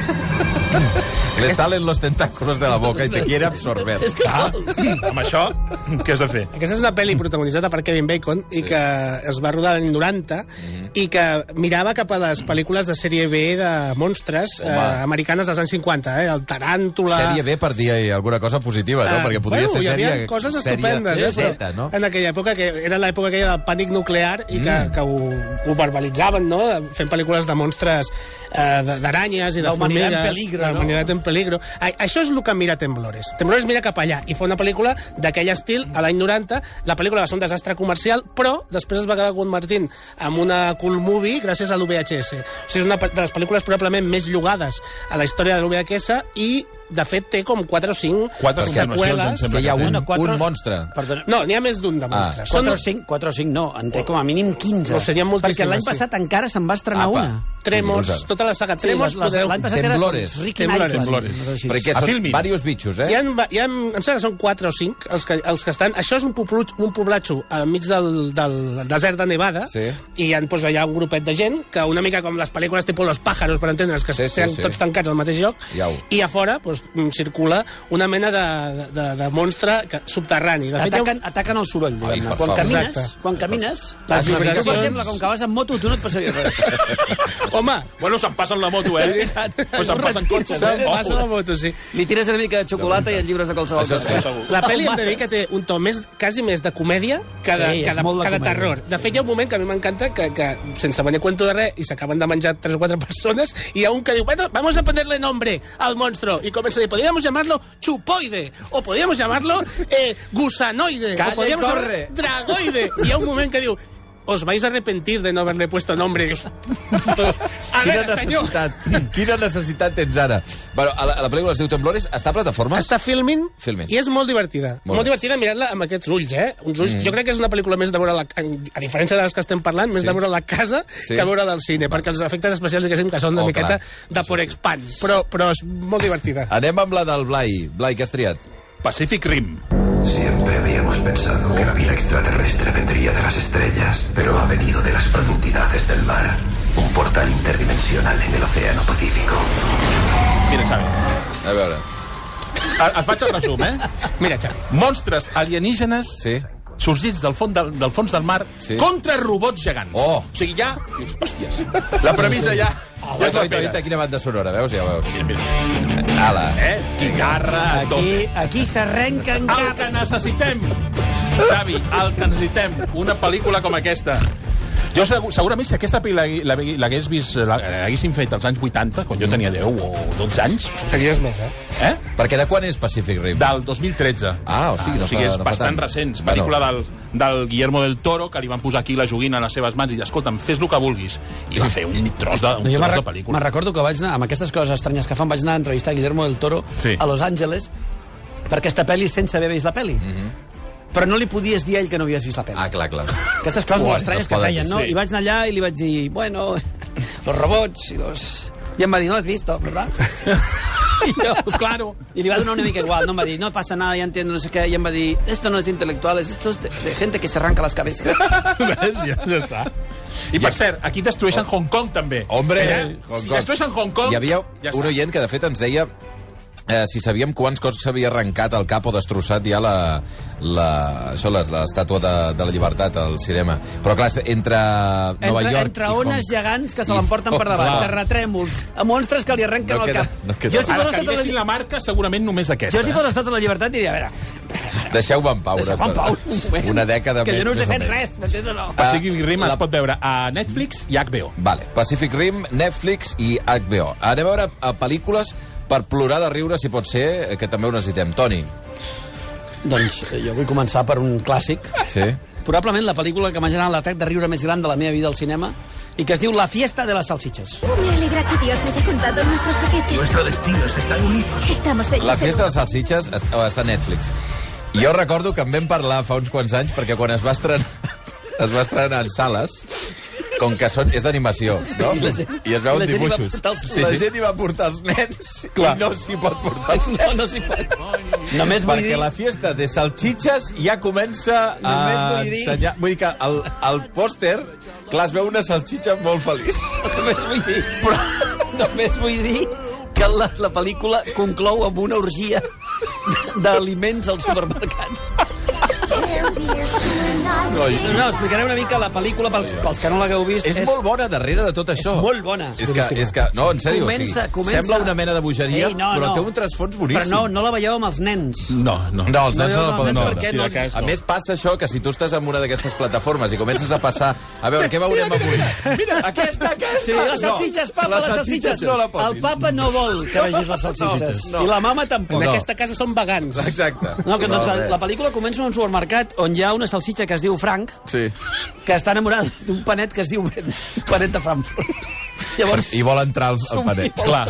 [SPEAKER 1] Le salen los tentáculos de la boca i te quiere absorber.
[SPEAKER 3] És que
[SPEAKER 2] amb això, què has de fer?
[SPEAKER 4] Aquesta és una pel·li protagonitzada per Kevin Bacon i que es va rodar l'any 90 i que mirava cap a les pel·lícules de sèrie B de monstres americanes dels anys 50, el Taràntula...
[SPEAKER 1] Sèrie B per dir alguna cosa positiva, no? Perquè podria ser sèrie...
[SPEAKER 4] Hi havia coses estupendes,
[SPEAKER 1] Z, no?
[SPEAKER 4] En aquella època, que era l'època aquella del pànic nuclear i que ho verbalitzaven, no? Fent pel·lícules de monstres d'aranyes i de formigues. L'humanitat en peligro. Això és el que mira Temblores. Temblores mira cap allà i fa una pel·lícula d'aquell estil a l'any 90. La pel·lícula va ser un desastre comercial, però després es va acabar convertint en una cool movie gràcies a l'VHS. O sigui, és una de les pel·lícules probablement més llogades a la història de l'VHS i de fet té com 4 o 5 seqüeles.
[SPEAKER 1] Que hi ha un monstre.
[SPEAKER 4] No, n'hi ha més d'un de monstres.
[SPEAKER 3] 4 o 5 no, en té com a mínim 15.
[SPEAKER 4] Perquè
[SPEAKER 3] l'any passat encara se'n va estrenar una.
[SPEAKER 4] Tremors, tota la saga Tremors.
[SPEAKER 3] L'any passat era Ricky Knight.
[SPEAKER 1] Perquè són diversos bitxos,
[SPEAKER 4] Em sembla que són 4 o 5 els que estan... Això és un poblatxo enmig del desert de Nevada i hi ha allà un grupet de gent que una mica com les pel·lícules tipus Los Pájaros, per entendre's, que estan tots tancats al mateix lloc, i a fora circula una mena de monstre subterrani.
[SPEAKER 3] Ataquen el soroll, diguem-ne. Quan camines, les vibracions... Per exemple, com que vas en moto, tu no et passaria res.
[SPEAKER 4] Home,
[SPEAKER 2] bueno, se'n passen la moto, Pues se'n passen cotxes,
[SPEAKER 4] Se'n passa la moto, sí.
[SPEAKER 3] Li tires una mica de xocolata i et lliures de qualsevol cosa.
[SPEAKER 4] La pel·li hem de dir que té un to quasi més de comèdia que de terror. De fet, hi ha un moment que a mi m'encanta que sense venir cuento de res, i s'acaben de menjar 3 o 4 persones, i hi ha un que diu, bueno, vamos a ponerle nombre al monstruo, i comença a dir, podríamos llamarlo chupoide, o podríamos llamarlo gusanoide, o podríamos llamarlo dragoide, i hi ha un moment que diu, os vais a arrepentir de no haberle puesto nombre. Dius,
[SPEAKER 1] Quina necessitat tens ara? Bueno, la pel·lícula es diu Temblores, està a plataformes?
[SPEAKER 4] Està filming. I és molt divertida. Molt divertida mirar-la amb aquests ulls, Uns ulls. Jo crec que és una pel·lícula més de veure, a diferència de les que estem parlant, més de veure la casa que veure del cine, perquè els efectes especials, diguéssim, que són una miqueta de por expand, però és molt divertida.
[SPEAKER 1] Anem amb la del Blai. Blai, què has triat?
[SPEAKER 2] Pacific Rim.
[SPEAKER 10] Siempre habíamos pensado que la vida extraterrestre vendría de las estrellas, pero ha venido de las profundidades del mar. Un portal interdimensional en el océano Pacífico.
[SPEAKER 2] Mira, Xavi.
[SPEAKER 1] A veure.
[SPEAKER 2] Et faig el resum,
[SPEAKER 4] Mira, Xavi.
[SPEAKER 2] Monstres alienígenes sorgits del fons del mar contra robots gegants. O sigui, ja... Dius, hòsties, la premissa ja...
[SPEAKER 1] Oita, quina banda sonora, veus? Ja veus.
[SPEAKER 2] Mira. Ala. Guitarra,
[SPEAKER 3] aquí s'arrenquen caps.
[SPEAKER 2] El que necessitem, Xavi, el que necessitem, una pel·lícula com aquesta. Jo segurament si aquesta pel·lícula l'haguéssim fet als anys 80, quan jo tenia 10 o 12 anys...
[SPEAKER 4] Tenies més,
[SPEAKER 1] Perquè de quan és Pacific Rim?
[SPEAKER 2] Del 2013.
[SPEAKER 1] O sigui,
[SPEAKER 2] és bastant recent. Pel·lícula del Guillermo del Toro, que li van posar aquí la joguina a les seves mans i, escolta'm, fes el que vulguis. I va fer un tros de pel·lícula.
[SPEAKER 3] Me'n recordo que vaig anar, amb aquestes coses estranyes que fan, vaig anar a entrevistar Guillermo del Toro a Los Angeles per aquesta pel·li sense haver vist la pel·li. Però no li podies dir a ell que no havies vist la pel·li.
[SPEAKER 1] Clar.
[SPEAKER 3] Aquestes coses molt estranyes que feien, no? I vaig anar allà i li vaig dir, bueno, los robots i los... I em va dir, no l'has visto, ¿verdad? I jo, pues claro. I li va donar una mica igual, no? Em va dir, no passa nada, ya entiendo, no sé què. I em va dir, esto no es de intelectuales, esto es de gente que se arranca las cabezas.
[SPEAKER 2] ¿Ves? Ja està. I per cert, aquí destrueixen Hong Kong també.
[SPEAKER 1] Hombre,
[SPEAKER 2] si destrueixen Hong Kong...
[SPEAKER 1] Hi havia un oient que de fet ens deia si sabíem quants cops s'havia arrencat el cap o destrossat ja l'estàtua de la llibertat al cinema. Però clar, entre Nova York
[SPEAKER 3] entre ones gegants que se l'emporten per davant, terratrèmols, a monstres que li arrenquen el cap.
[SPEAKER 2] Jo si fos estat la marca, segurament només aquesta.
[SPEAKER 3] Jo si fos estat de la llibertat diria, a veure...
[SPEAKER 1] Deixeu-me en pau. Una dècada
[SPEAKER 3] que jo no us he fet res, m'entens o no?
[SPEAKER 2] Pacific Rim es pot veure a Netflix i HBO.
[SPEAKER 1] Vale, Pacific Rim, Netflix i HBO. Anem a veure pel·lícules per plorar de riure, si pot ser, que també ho necessitem. Toni.
[SPEAKER 3] Doncs jo vull començar per un clàssic.
[SPEAKER 1] Sí.
[SPEAKER 3] Probablement la pel·lícula que m'ha generat l'atac de riure més gran de la meva vida al cinema y que es diu La fiesta de las salchichas.
[SPEAKER 9] Me alegra que Dios haya contado nuestros paquetes.
[SPEAKER 12] Nuestros destinos están unidos.
[SPEAKER 9] Estamos hechos.
[SPEAKER 1] La fiesta de les salchiches està a Netflix. Jo recordo que en vam parlar fa uns quants anys, perquè quan es va estrenar en sales, com que és d'animació, no? I es veuen dibuixos. La gent hi va portar els nens i no s'hi pot portar els nens.
[SPEAKER 3] No s'hi pot. Només vull dir...
[SPEAKER 1] Perquè la fiesta de salchiches ja comença a ensenyar... Vull dir que al pòster, clar, es veu una salchicha molt feliç.
[SPEAKER 3] Només vull dir que la pel·lícula conclou amb una orgia d'aliments al supermercat. No, explicaré una mica la pel·lícula pels que no l'hagueu vist.
[SPEAKER 1] És molt bona darrere de tot això.
[SPEAKER 3] És molt bona.
[SPEAKER 1] És que no, en sèrio, sembla una mena de bogeria, però té un trasfons boníssim.
[SPEAKER 3] Però no la veieu amb els nens.
[SPEAKER 1] No, els nens no la poden veure. A més, passa això, que si tu estàs en una d'aquestes plataformes i comences a passar... A veure, què veurem avui? Mira, aquesta!
[SPEAKER 3] Sí, les salsitxes, papa, les salsitxes. El papa no vol que vegis les salsitxes. I la mama tampoc.
[SPEAKER 4] En aquesta casa són vegans.
[SPEAKER 1] Exacte.
[SPEAKER 3] La pel·lícula comença en un supermercat on hi ha una salsitxa que es diu Frank, que està enamorada d'un panet que es diu panet de Frankfurt.
[SPEAKER 1] I vol entrar al panet.
[SPEAKER 2] Clar.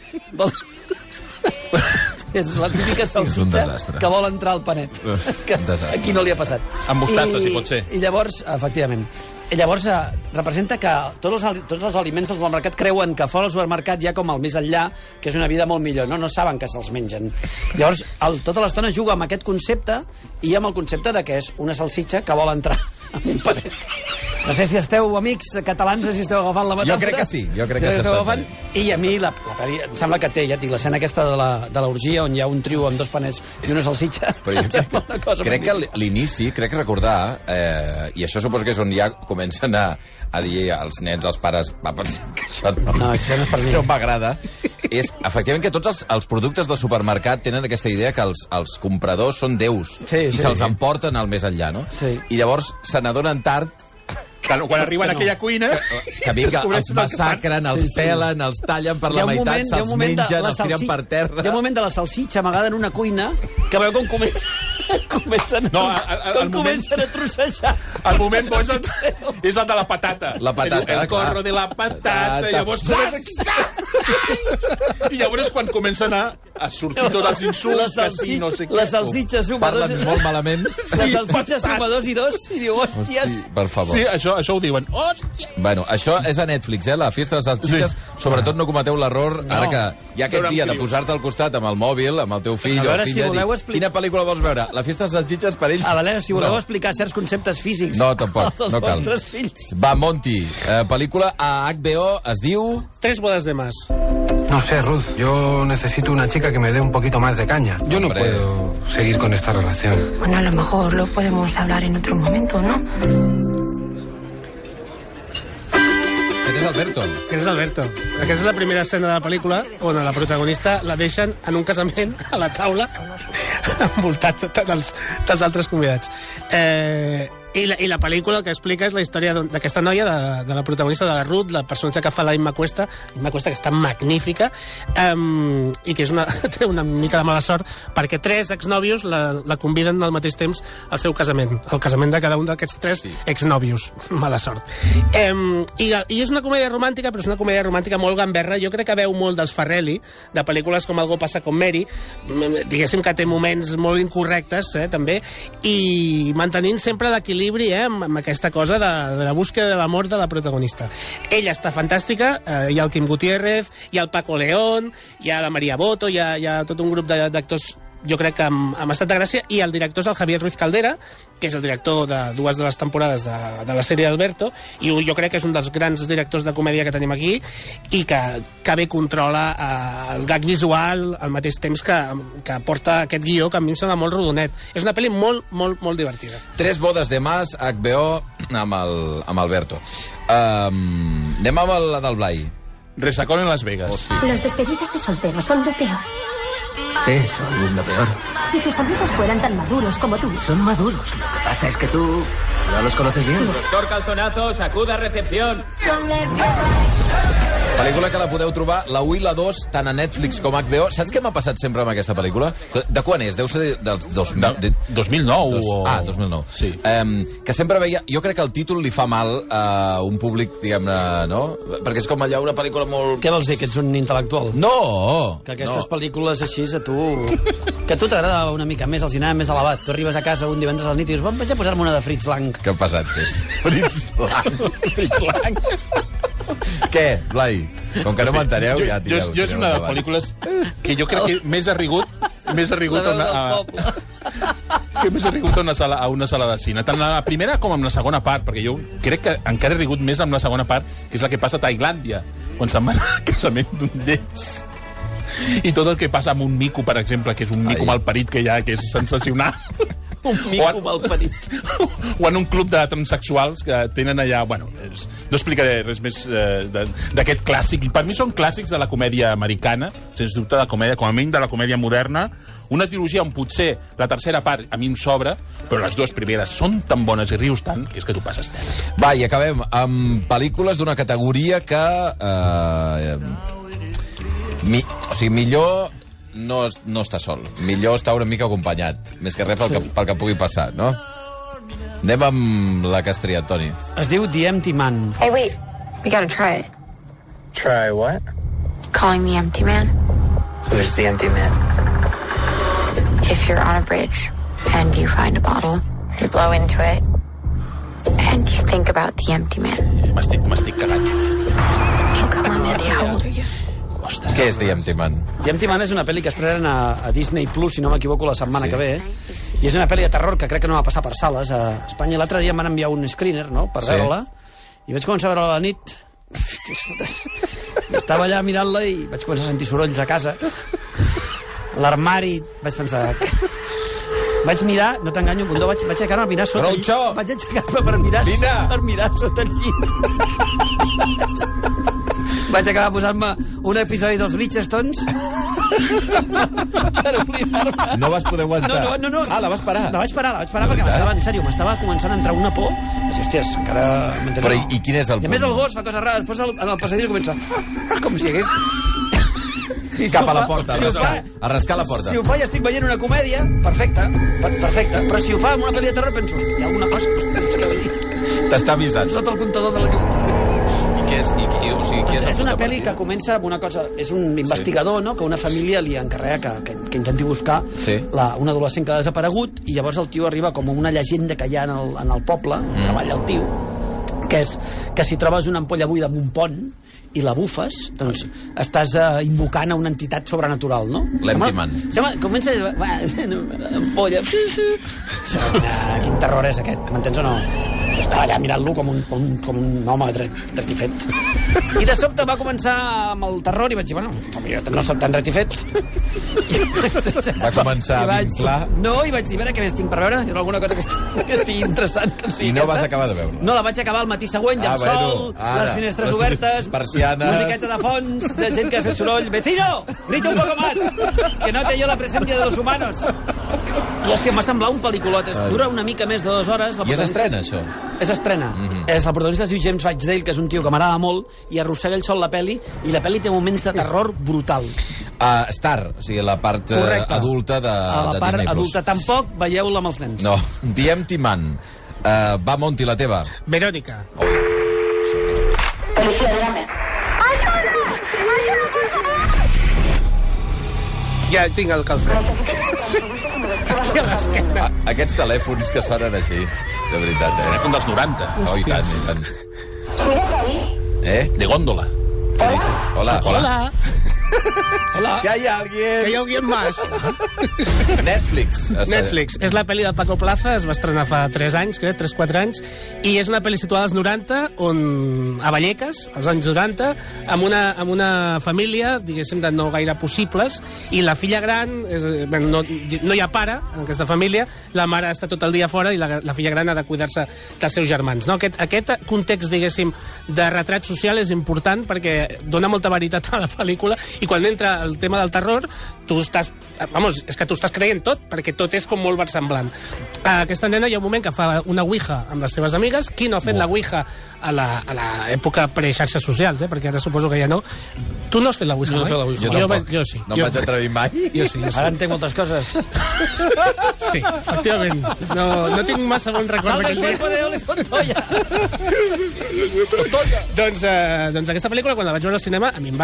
[SPEAKER 3] És la típica salsitxa que vol entrar al panet. Que aquí no li ha passat.
[SPEAKER 2] Amb mostassa, si pot ser.
[SPEAKER 3] I llavors, efectivament, representa que tots els aliments del supermercat creuen que fora del supermercat hi ha com el més enllà, que és una vida molt millor, no saben que se'ls mengen. Llavors, tota l'estona juga amb aquest concepte i amb el concepte de que és una salsitxa que vol entrar en un panet. No sé si esteu, amics catalans, no sé si esteu agafant la metàfora.
[SPEAKER 1] Jo crec que sí, s'està agafant.
[SPEAKER 3] I a mi la pel·li, em sembla que té, ja et dic, l'escena aquesta de l'orgia on hi ha un trio amb dos panets i una salsitxa.
[SPEAKER 1] Crec que l'inici, crec recordar, i això suposo que és on ja comencen a dir als nens, als pares, va pensar que això no m'agrada, és efectivament que tots els productes del supermercat tenen aquesta idea que els compradors són déus i se'ls emporten al més enllà, no? I llavors se n'adonen tard
[SPEAKER 2] quan arriben a aquella cuina
[SPEAKER 1] que els massacren, els pelen, els tallen per la meitat, se'ls mengen, els tiren per terra.
[SPEAKER 3] Hi ha un moment de la salsitxa amagada en una cuina que veu com comença Comencen a trossejar.
[SPEAKER 2] El moment bo és el de la patata.
[SPEAKER 1] La patata,
[SPEAKER 2] el corro de la patata. Llavors I llavors quan comencen a sortir tots els insults, que sí, no sé què.
[SPEAKER 3] La salsitxa suma dos...
[SPEAKER 1] Parlen molt malament.
[SPEAKER 3] La salsitxa suma 2 i 2 i diu, hòsties...
[SPEAKER 1] Per favor.
[SPEAKER 2] Sí, això ho diuen. Hòstia!
[SPEAKER 1] Bueno, això és a Netflix, la fiesta de les salsitxes. Sobretot no cometeu l'error, ara que hi ha aquest dia de posar-te al costat amb el mòbil, amb el teu fill o filla, i dir, quina pel·lícula vols veure? La fiesta de les salsitxes per ells?
[SPEAKER 3] A veure, si voleu explicar certs conceptes físics.
[SPEAKER 1] No, tampoc, no cal. Va, Monty, pel·lícula a HBO es diu...
[SPEAKER 4] 3 bodas de más.
[SPEAKER 15] No sé, Ruth, yo necesito una chica que me dé un poquito más de caña. Yo no puedo seguir con esta relación.
[SPEAKER 6] Bueno, a lo mejor lo podemos hablar en otro momento, ¿no?
[SPEAKER 1] Aquest és Alberto.
[SPEAKER 4] Aquest és Alberto. Aquesta és la primera escena de la pel·lícula on la protagonista la deixen en un casament a la taula envoltat dels altres convidats. I la pel·lícula el que explica és la història d'aquesta noia, de la protagonista, de la Ruth, la personatge que fa la Imma Cuesta, que està magnífica, i que té una mica de mala sort, perquè 3 exnòvios la conviden al mateix temps al seu casament, al casament de cada un d'aquests 3 exnòvios. Mala sort. I és una comèdia romàntica, però és una comèdia romàntica molt gamberra. Jo crec que veu molt dels Farrelly, de pel·lícules com Algo pasa con Mary, diguéssim que té moments molt incorrectes, també, i mantenint sempre l'equilibri amb aquesta cosa de la búsqueda de l'amor de la protagonista. Ella està fantàstica, hi ha el Kim Gutiérrez, hi ha el Paco León, hi ha la Maria Boto, hi ha tot un grup d'actors, jo crec que amb estat de gràcia, i el director és el Javier Ruiz Caldera, que és el director de 2 de les temporades de la sèrie d'Alberto, i jo crec que és un dels grans directors de comèdia que tenim aquí, i que bé controla el gag visual al mateix temps que porta aquest guió, que a mi em sembla molt rodonet. És una pel·li molt, molt, molt divertida.
[SPEAKER 1] 3 bodes de más, HBO, amb Alberto. Anem amb la del Blai.
[SPEAKER 2] Resacón en Las Vegas.
[SPEAKER 9] Las despedidas de soltero son lo peor.
[SPEAKER 13] Sí, son lo peor.
[SPEAKER 9] Si tus amigos fueran tan maduros como tú.
[SPEAKER 13] Son maduros. Lo que pasa es que tú no los conoces bien.
[SPEAKER 16] Doctor Calzonazo, sacuda recepción.
[SPEAKER 1] Pel·lícula que la podeu trobar, la 1 i la 2, tant a Netflix com a HBO. Saps què m'ha passat sempre amb aquesta pel·lícula? De quan és? Deu ser dels
[SPEAKER 2] 2009.
[SPEAKER 1] 2009.
[SPEAKER 2] Sí.
[SPEAKER 1] Que sempre veia... Jo crec que el títol li fa mal a un públic, diguem-ne, no? Perquè és com allà una pel·lícula molt...
[SPEAKER 3] Què vols dir, que ets un intel·lectual?
[SPEAKER 1] No!
[SPEAKER 3] Que aquestes pel·lícules així a tu... Que a tu t'agrada una mica més el cinema més elevat. Tu arribes a casa un divendres a la nit i dius, vaig a posar-me una de Fritz Lang.
[SPEAKER 1] Què ha passat, és? Fritz Lang.
[SPEAKER 3] Fritz Lang.
[SPEAKER 1] Què, Blai? Com que no m'enteneu, ja tireu.
[SPEAKER 2] Jo és una de les pel·lícules que jo crec que més ha rigut a una sala de cine. Tant la primera com amb la segona part, perquè jo crec que encara he rigut més amb la segona part, que és la que passa a Tailàndia, quan se'n van al casament d'un d'ells. I tot el que passa amb un mico, per exemple, que és un mico malparit que hi ha, que és sensacional.
[SPEAKER 3] Un mico malparit.
[SPEAKER 2] O en un club de transsexuals que tenen allà... Bueno, no explicaré res més d'aquest clàssic. Per mi són clàssics de la comèdia americana, sens dubte de comèdia, com a mínim de la comèdia moderna. Una trilogia on potser la tercera part a mi em sobra, però les 2 primeres són tan bones i rius tant que és que tu passes tela.
[SPEAKER 1] Va, i acabem amb pel·lícules d'una categoria que... o sigui, millor no està sol. Millor està una mica acompanyat. Més que res pel que pugui passar, no? Anem amb la que has triat, Toni.
[SPEAKER 3] Es diu The Empty Man.
[SPEAKER 6] Hey, wait. We gotta try it.
[SPEAKER 15] Try what?
[SPEAKER 6] Calling the empty man.
[SPEAKER 15] Who's the empty man?
[SPEAKER 6] If you're on a bridge and you find a bottle, you blow into it, and you think about the empty man.
[SPEAKER 2] M'estic cagant.
[SPEAKER 6] Come on, Mandy, how old are you?
[SPEAKER 1] Ostres. Què és The Empty Man?
[SPEAKER 3] The Empty Man és una pel·li que estrenen a Disney Plus, si no m'equivoco, la setmana que ve. I és una pel·li de terror que crec que no va passar per sales a Espanya. L'altre dia em van enviar un screener, no?, per veure-la. I vaig començar a veure-la a la nit. Estava allà mirant-la i vaig començar a sentir sorolls a casa. L'armari, vaig pensar... Vaig mirar, no t'enganyo, Bundó, vaig aixecar-me a mirar sota el llit. Vaig aixecar-me per mirar sota el llit. Vaig acabar posant-me un episodi dels Bridgertons per oblidar-me.
[SPEAKER 1] No vas poder aguantar?
[SPEAKER 3] No.
[SPEAKER 1] Ah, la vas parar?
[SPEAKER 3] La vaig parar perquè m'estava, en sèrio, m'estava començant a entrar una por. Vaig dir, hòsties, encara...
[SPEAKER 1] Però i quin és el punt?
[SPEAKER 3] I a més el gos fa coses rares, després en el passadís comença... Com si hagués...
[SPEAKER 1] cap a la porta, a rascar la porta.
[SPEAKER 3] Si ho fa i estic veient una comèdia, perfecte, però si ho fa en una pel·li de terror penso, hi ha alguna cosa que vull dir.
[SPEAKER 1] T'està avisant.
[SPEAKER 3] Sota el comptador de la llum.
[SPEAKER 1] I què és?
[SPEAKER 3] És una pel·li que comença amb una cosa... És un investigador, no?, que una família li encarrega que intenti buscar un adolescent que ha desaparegut, i llavors el tio arriba com una llegenda que hi ha en el poble, on treballa el tio, que és que si trobes una ampolla buida en un pont i la bufes, doncs estàs invocant a una entitat sobrenatural, no?
[SPEAKER 1] L'Empty Man.
[SPEAKER 3] Comença a dir, ampolla... Quin terror és aquest, m'entens o no? Jo estava allà mirant-lo com un home dret i fet. I de sobte va començar amb el terror i vaig dir, bueno, jo no soc tan dret i fet.
[SPEAKER 1] Va començar a vinclar...
[SPEAKER 3] No, i vaig dir, a veure què més tinc per veure, hi ha alguna cosa que estigui interessant.
[SPEAKER 1] I no vas acabar de veure?
[SPEAKER 3] No, la vaig acabar al matí següent, ja amb sol, les finestres obertes,
[SPEAKER 1] persianes,
[SPEAKER 3] musiqueta de fons, de gent que ha fet soroll. Vecino, grita un poco más, que note yo la presencia de los humanos. I hòstia, m'ha semblat un pel·liculot. Dura una mica més de 2 hores.
[SPEAKER 1] I és estrena, això?
[SPEAKER 3] És estrena. El protagonista es diu James Badgedale, que és un tio que m'agrada molt, i arrossega ell sol la pel·li, i la pel·li té moments de terror brutal.
[SPEAKER 1] Star, o sigui, la part adulta de Disney+.
[SPEAKER 3] La part adulta tampoc, veieu-la amb els nens.
[SPEAKER 1] No, The Empty Man. Va, Monty, la teva.
[SPEAKER 4] Verónica.
[SPEAKER 7] Policía, dígame.
[SPEAKER 4] Ja tinc el calfred. Aquí a l'esquena.
[SPEAKER 1] Aquests telèfons que sonen així, de veritat,
[SPEAKER 2] Telèfon dels 90.
[SPEAKER 1] Oh, i tant, i tant.
[SPEAKER 2] De góndola.
[SPEAKER 1] Hola.
[SPEAKER 4] Hola.
[SPEAKER 1] Hola. Que hay alguien.
[SPEAKER 4] Que hay alguien más.
[SPEAKER 1] Netflix.
[SPEAKER 4] És la pel·li de Paco Plaza, es va estrenar fa 3 anys, crec, 3-4 anys, i és una pel·li situada als 90, a Vallecas, als anys 90, amb una família, diguéssim, de no gaire possibles, i la filla gran, no hi ha pare en aquesta família, la mare està tot el dia fora i la filla gran ha de cuidar-se dels seus germans. No? Aquest context, diguéssim, de retrat social és important perquè dona molta veritat a la pel·lícula, i quan entra el tema del terror, tu estàs creient tot, perquè tot és com molt versemblant. Aquesta nena hi ha un moment que fa una ouija amb les seves amigues. Qui no ha fet la ouija a l'època pre-xarxes socials, perquè ara suposo que ja no. Tu no has fet la ouija,
[SPEAKER 3] no?
[SPEAKER 4] Jo sí.
[SPEAKER 1] No em vaig atrevir mai.
[SPEAKER 4] Jo sí.
[SPEAKER 3] Ara entenc moltes coses.
[SPEAKER 4] Sí, efectivament. No tinc massa bon record d'aquell dia. Doncs aquesta pel·lícula, quan la vaig veure al cinema, a mi em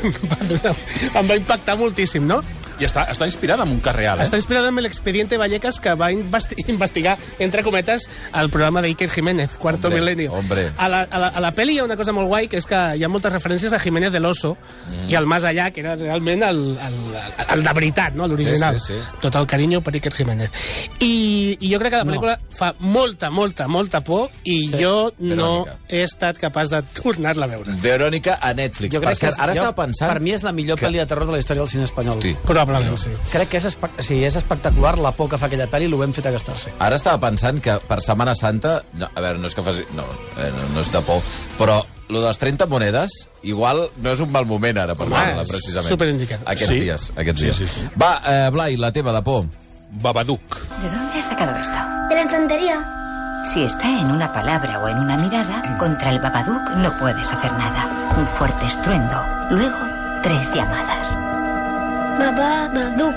[SPEAKER 4] va impactar moltíssim, no?
[SPEAKER 2] I està inspirada en un cas real,
[SPEAKER 4] Està inspirada en l'Expediente Vallecas, que va investigar, entre cometes, el programa d'Iker Jiménez, Cuarto Milenio. A la pel·li hi ha una cosa molt guai, que és que hi ha moltes referències a Jiménez del Oso i al Más Allá, que era realment el de veritat, no? L'original.
[SPEAKER 1] Sí.
[SPEAKER 4] Tot el carinyo per Iker Jiménez. I jo crec que la pel·lícula fa molta por, i jo no he estat capaç de tornar-la a veure.
[SPEAKER 1] Verónica a Netflix. Per cert, ara estava pensant...
[SPEAKER 3] Per mi és la millor pel·li de terror de la història del cine espanyol.
[SPEAKER 4] Probablement, sí.
[SPEAKER 3] Crec que és espectacular la por que fa aquella pel·li i l'ho ben fet a gastar.
[SPEAKER 1] Ara estava pensant que per Setmana Santa... No, a veure, no és que faci... No és de por, però lo de les 30 monedes igual no és un mal moment ara per veure-la, precisament.
[SPEAKER 4] Superindicat.
[SPEAKER 1] Aquests dies. Sí. Va, Blai, la teva de por.
[SPEAKER 2] Babadook.
[SPEAKER 17] ¿De dónde has sacado esto?
[SPEAKER 9] De la estantería.
[SPEAKER 17] Si está en una palabra o en una mirada, contra el Babadook no puedes hacer nada. Un fuerte estruendo, luego 3 llamadas.
[SPEAKER 9] Babadook,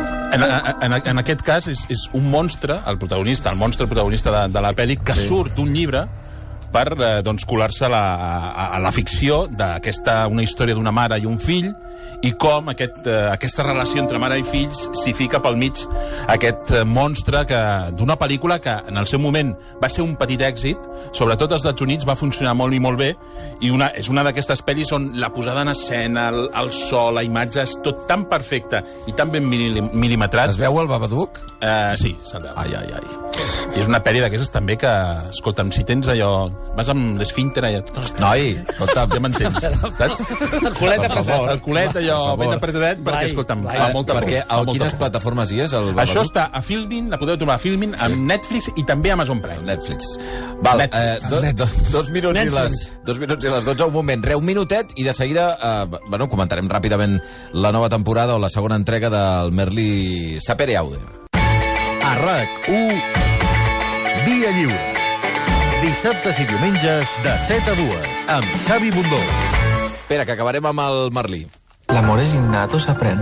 [SPEAKER 2] en aquest cas és un monstre, el monstre protagonista de la pel·li, que surt d'un llibre per colar-se a la ficció d'aquesta una història d'una mare i un fill, i com aquesta relació entre mare i fills s'hi fica pel mig aquest monstre d'una pel·lícula que en el seu moment va ser un petit èxit, sobretot als Estats Units va funcionar molt i molt bé, i és una d'aquestes pel·lis on la posada en escena, el so, la imatge, és tot tan perfecte i tan ben milimetrat.
[SPEAKER 1] Es veu el Babadook?
[SPEAKER 2] Sí, se'l veu.
[SPEAKER 1] Ai.
[SPEAKER 2] I és una pel·li d'aquestes també que, escolta'm, si tens allò... Vas amb l'esfínter allà...
[SPEAKER 1] Noi, escolta'm.
[SPEAKER 2] Ja m'entens, saps? El culet allò ben apretadet, perquè, escolta'm, fa molta por.
[SPEAKER 1] A quines plataformes hi és, el Babadook?
[SPEAKER 2] Això està a Filmin, la podeu trobar a Filmin, amb Netflix i també a Amazon Prime.
[SPEAKER 1] Netflix. Val, 2 minuts i les 12, un moment, un minutet, i de seguida, comentarem ràpidament la nova temporada o la segona entrega del Merlí Sapere Aude.
[SPEAKER 5] A RAC1, Via Lliure. Dissabtes i diumenges de 7 a 2, amb Xavi Bundó.
[SPEAKER 1] Espera, que acabarem amb el Merlí.
[SPEAKER 18] ¿L'amor es innato o s'aprèn?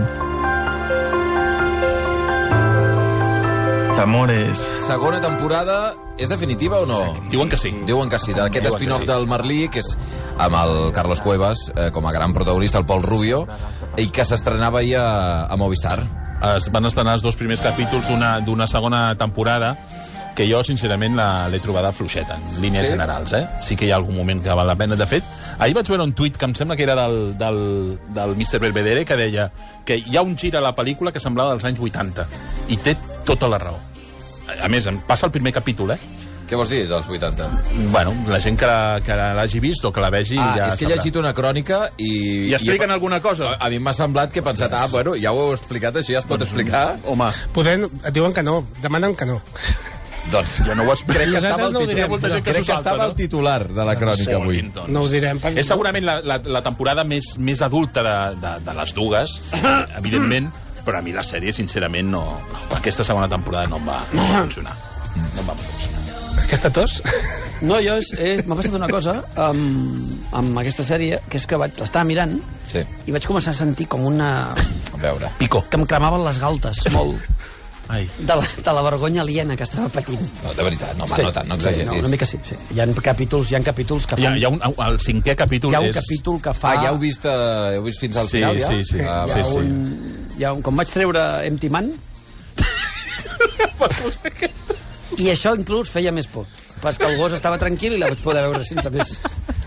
[SPEAKER 18] L'amor és...
[SPEAKER 1] Segona temporada, és definitiva o no?
[SPEAKER 2] Sí. Diuen que sí.
[SPEAKER 1] Diuen que sí. D'aquest spin-off del Merlí, que és amb el Carlos Cuevas com a gran protagonista, el Pol Rubio, i que s'estrenava ahir a Movistar.
[SPEAKER 2] Es van estrenar els 2 primers capítols d'una segona temporada que jo, sincerament, l'he trobada fluixeta, en línies generals, eh? Sí que hi ha algun moment que val la pena. De fet, ahir vaig veure un tuit que em sembla que era del Mr. Belvedere, que deia que hi ha un gir a la pel·lícula que semblava dels anys 80, i té tota la raó. A més, em passa el primer capítol, eh?
[SPEAKER 1] Què vols dir, dels 80?
[SPEAKER 2] Bueno, la gent que l'hagi vist o que la vegi ja
[SPEAKER 1] és que he llegit una crònica i...
[SPEAKER 2] I expliquen alguna cosa?
[SPEAKER 1] A mi m'ha semblat que he pensat, bueno, ja ho heu explicat, això ja es pot explicar?
[SPEAKER 2] Home.
[SPEAKER 4] Et diuen que no, demanen que no.
[SPEAKER 1] Doncs jo no ho explico. Crec que estava el titular de la crònica avui.
[SPEAKER 4] No ho direm.
[SPEAKER 2] És segurament la temporada més adulta de les dues, evidentment, però a mi la sèrie, sincerament, no. Aquesta segona temporada no em va funcionar. No em va funcionar.
[SPEAKER 4] Aquesta tos?
[SPEAKER 3] No, m'ha passat una cosa amb aquesta sèrie, que és que l'estava mirant i vaig començar a sentir com una...
[SPEAKER 1] A veure.
[SPEAKER 2] Pico.
[SPEAKER 3] Que em cremaven les galtes, molt.
[SPEAKER 2] Ai.
[SPEAKER 3] De la vergonya aliena que estava patint.
[SPEAKER 1] No, de veritat, no tant, no exageris.
[SPEAKER 3] No, una mica sí. Hi ha capítols que fan...
[SPEAKER 2] El 5è capítol és...
[SPEAKER 3] Hi ha un capítol que fa...
[SPEAKER 1] ja heu vist fins al final, ja?
[SPEAKER 3] Sí. Com vaig treure Empty Man... I això inclús feia més por. Perquè el gos estava tranquil i la vaig poder veure sense més.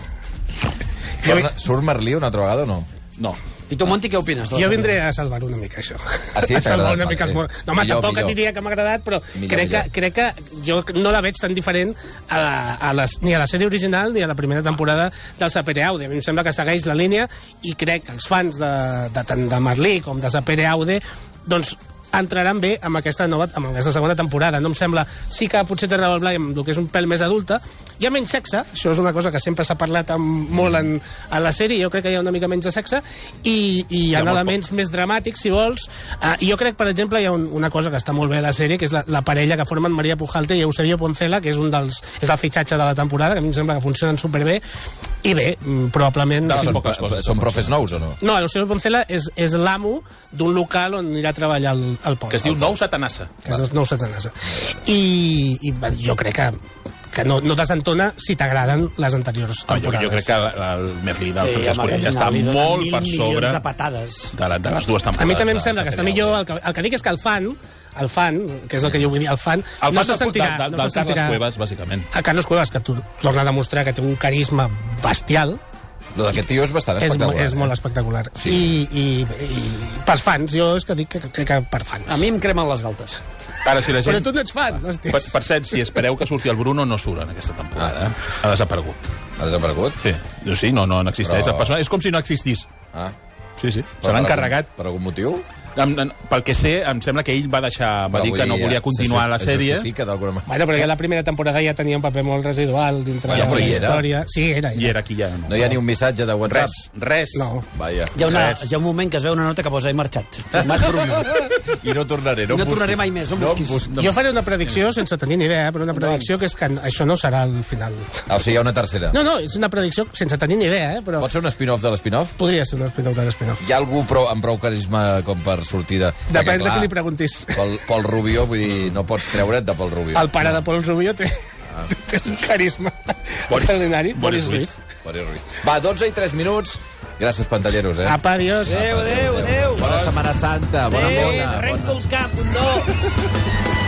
[SPEAKER 1] Surt Merlí una altra vegada o no?
[SPEAKER 2] No.
[SPEAKER 3] I tu, Monti, què opines?
[SPEAKER 4] Jo vindré a salvar una mica això.
[SPEAKER 1] Sí,
[SPEAKER 4] a salvar una mica els morts. No, home, tampoc et diria que m'ha agradat, però crec que jo no la veig tan diferent ni a la sèrie original ni a la primera temporada del Sapere Aude. A mi em sembla que segueix la línia i crec que els fans tant de Merlí com de Sapere Aude doncs entraran bé amb aquesta segona temporada. No em sembla... Sí que potser té raó el Blai amb el que és un pèl més adulta. Hi ha menys sexe, això és una cosa que sempre s'ha parlat molt en la sèrie, jo crec que hi ha una mica menys de sexe, i hi ha elements més dramàtics, si vols. Jo crec, per exemple, hi ha una cosa que està molt bé a la sèrie, que és la parella que formen Maria Pujalte i Eusebio Poncela, que és el fitxatge de la temporada, que a mi em sembla que funcionen superbé, i bé, probablement...
[SPEAKER 1] Són profes nous o no?
[SPEAKER 4] No, Eusebio Poncela és l'amo d'un local on anirà a treballar el Pol.
[SPEAKER 2] Que es diu Nou Satanassa.
[SPEAKER 4] Que és Nou Satanassa. I jo crec que no desentona si t'agraden les anteriors temporades.
[SPEAKER 2] Jo crec que el Merlí del Francesc Corella està molt per sobre
[SPEAKER 3] de patades
[SPEAKER 2] de les dues temporades.
[SPEAKER 4] A mi també em sembla que està millor. El que dic és que el fan, que és el que jo vull dir, el fan no se sentirà...
[SPEAKER 2] Del Carlos Cuevas, bàsicament.
[SPEAKER 4] El Carlos Cuevas, que torna a demostrar que té un carisma bestial.
[SPEAKER 1] Lo d'aquest tio és bastant espectacular.
[SPEAKER 4] És molt espectacular. I pels fans, jo és que dic que crec que per fans.
[SPEAKER 3] A mi em cremen les galtes.
[SPEAKER 2] Ara, si la gent...
[SPEAKER 4] Però tu no ets fan.
[SPEAKER 2] Per cert, si espereu que surti el Bruno, no surt en aquesta temporada. Ha desaparegut.
[SPEAKER 1] Ha desaparegut?
[SPEAKER 2] Sí, no n'existeix. Però... És com si no existís. Sí. Se l'ha encarregat.
[SPEAKER 1] Per algun motiu?
[SPEAKER 2] Pel que sé, em sembla que ell va dir que no volia continuar la sèrie.
[SPEAKER 4] Bueno, però ja la primera temporada ja tenia un paper molt residual dintre de la història. Sí, era.
[SPEAKER 2] I era aquí ja.
[SPEAKER 1] No hi ha ni un missatge de WhatsApp?
[SPEAKER 2] Res.
[SPEAKER 4] No.
[SPEAKER 3] Hi ha un moment que es veu una nota que posa he marxat.
[SPEAKER 1] I no tornaré, no
[SPEAKER 3] tornaré mai més, no busquis.
[SPEAKER 4] Jo faré una predicció sense tenir ni idea, però una predicció que és que això no serà el final.
[SPEAKER 1] O sigui, hi ha una tercera.
[SPEAKER 4] No, és una predicció sense tenir ni idea, però...
[SPEAKER 1] Pot ser un spin-off de l'spin-off?
[SPEAKER 4] Podria ser un spin-off de l'spin-off.
[SPEAKER 1] Hi ha algú amb prou carisma com per sortir de...
[SPEAKER 4] Depèn de qui li preguntis.
[SPEAKER 1] Pol Rubio, vull dir, no pots treure't de Pol Rubio.
[SPEAKER 4] El pare de Pol Rubio té un carisma extraordinari. Boris Ruiz.
[SPEAKER 1] Va, 12 i 3 minuts. Gràcies, pantalleros,
[SPEAKER 4] Apa, adiós.
[SPEAKER 3] Adéu.
[SPEAKER 1] Bona Setmana Santa, bona mona.
[SPEAKER 3] Arrenco el cap, un do.